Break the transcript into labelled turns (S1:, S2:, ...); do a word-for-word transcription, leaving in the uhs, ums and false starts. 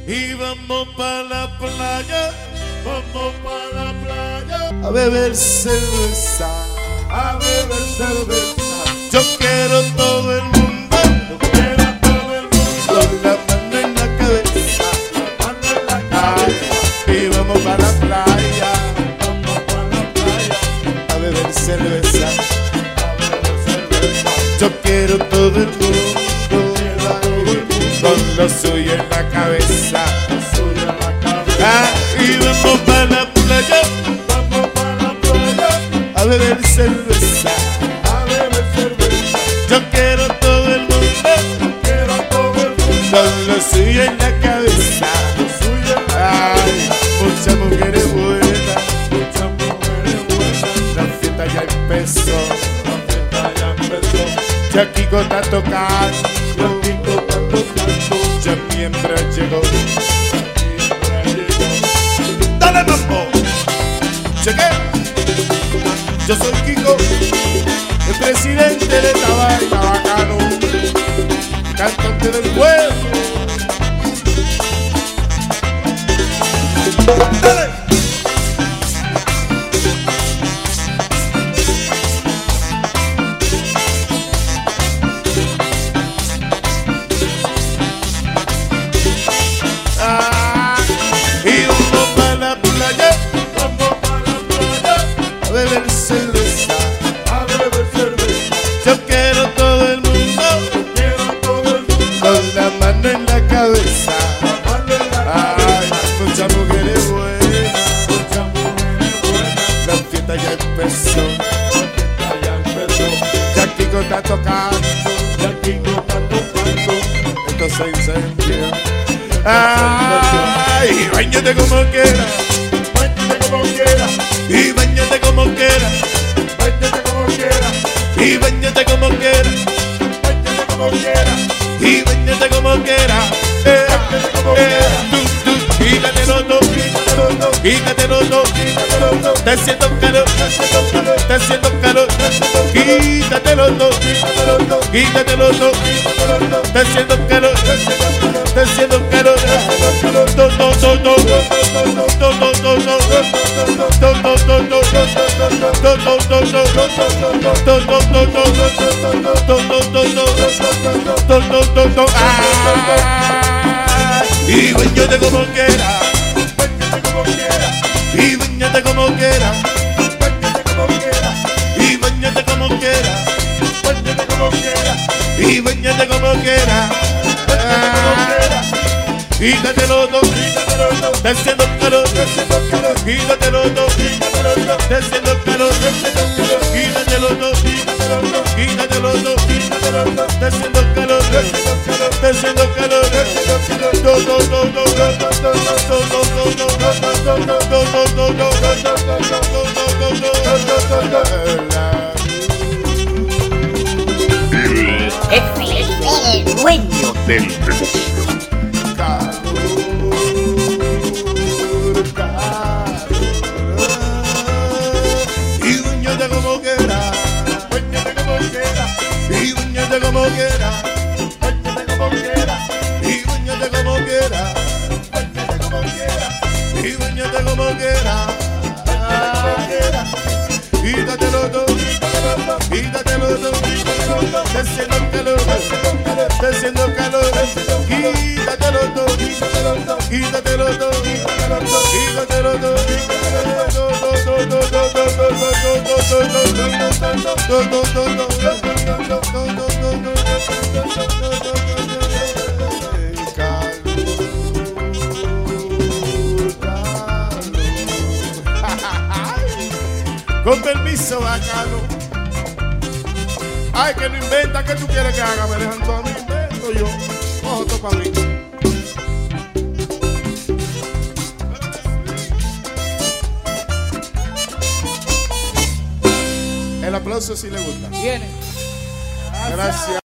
S1: y vamos para la playa,
S2: Vamos para la playa
S1: a beber cerveza,
S2: a beber cerveza.
S1: yo quiero todo el mundo,
S2: Yo quiero a todo el mundo
S1: con la mano en la cabeza,
S2: mano en la
S1: ay,
S2: cabeza.
S1: y vamos para la playa,
S2: Vamos para la playa
S1: a beber cerveza,
S2: a beber cerveza.
S1: yo quiero todo el mundo,
S2: Quiero a todo el mundo
S1: con lo suyo en la cabeza,
S2: suyo en la cabeza.
S1: ah, y vamos para la playa,
S2: Vamos para la playa
S1: a beber cerveza,
S2: a beber cerveza.
S1: yo quiero todo el mundo,
S2: Quiero a todo el mundo
S1: con lo suyo en la cabeza,
S2: suyo en la
S1: ay, muchas mujeres buenas,
S2: muchas mujeres buenas.
S1: la fiesta ya empezó,
S2: La fiesta ya empezó.
S1: ya Kiko está tocando,
S2: Los Kiko están tocando.
S1: ya mientras llegó,
S2: Mientras llegó.
S1: dale mambo, cheque, yo soy Kiko, el presidente de esta vaina bacano, cantante del pueblo, dale. Ah, y vamos para la playa
S2: Vamos para la playa
S1: a beber cerveza,
S2: a beber cerveza.
S1: yo quiero todo el mundo
S2: Quiero a todo el mundo
S1: con la mano en la cabeza,
S2: mano en la
S1: ay,
S2: cabeza.
S1: muchas mujeres buenas,
S2: Muchas mujeres buenas.
S1: la fiesta ya empezó,
S2: La fiesta ya empezó.
S1: ya Kiko está tocando,
S2: Ya Kiko está tocando.
S1: esto se incendia, ay, bañate como quieras,
S2: Báñate como quiera.
S1: y bañate como quieras,
S2: Báñate como quiera.
S1: y bañate como quieras,
S2: Báñate como quiera.
S1: y bañate como quieras, eh,
S2: Báñate como
S1: eh,
S2: quiera.
S1: tú, tú, quítate los dos,
S2: Quítate los dos.
S1: quítate los dos,
S2: Quítate los dos.
S1: te siento calor,
S2: Haciendo calor.
S1: te siento calor, quítate los dos,
S2: Quítate los dos.
S1: quítate los dos,
S2: Quítate los dos.
S1: te siento calor,
S2: Haciendo calor.
S1: te siento calor, do, do, do, do, do, do, do, do, do, do, do, do, do, do, do, y bañate como quiera,
S2: Báñate como quiera.
S1: y bañate como quiera,
S2: Báñate como quiera.
S1: y bañate como quiera,
S2: Báñate como quiera.
S1: y bañate como quiera, quítate los dos,
S2: Quítate los dos.
S1: te siento calor,
S2: Haciendo calor.
S1: quítate los dos,
S2: Quítate los dos.
S1: te siento calor, quítate los dos, quítate los dos,
S2: Quítate los dos.
S1: te siento calor, te siento calor, do, do, do, do, do, do, do, do, do,
S3: El jefe, el dueño del negocio.
S1: y bañate como quiera,
S2: Báñate como quiera.
S1: y bañate como quiera,
S2: Báñate como quiera.
S1: y bañate como quiera,
S2: Báñate como quiera.
S1: y bañate como quiera, quítate los dos, quítate los dos, te siento calor, te siento calor, quítate los dos, quítate los dos, quítate los dos, con permiso, bacano. Ay, que no inventa, ¿qué tú quieres que haga? Me dejan todo a mí, invento yo. Cojo todo para mí. El aplauso sí le gusta.
S4: Viene.
S1: Gracias.